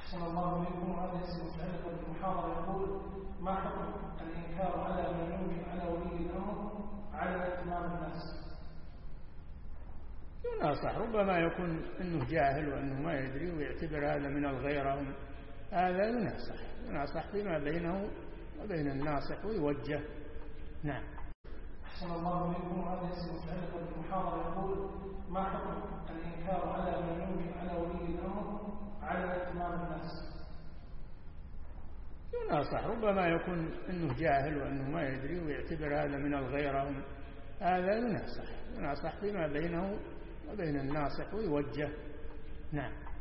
أحسن الله إليكم. هذا اسم متعلق بالمحاضرة يقول: ما حكم الإنكار على من ينكر على ولي الأمر على إمام الناس؟ يناصح، ربما يكون أنه جاهل وأنه ما يدري ويعتبر هذا من الغيرة، هذا يناصح فيما بينه وبين الناصح ويوجه. نعم. أحسن الله إليكم. هذا اسم متعلق بالمحاضرة يقول: ما حكم الإنكار على من ينكر على ولي الأمر على إمام الناس؟ يناصح، ربما يكون أنه جاهل وأنه ما يدري ويعتبر هذا من الغيرة، هذا يناصح فيما بينه وبين الناصح ويوجه. نعم.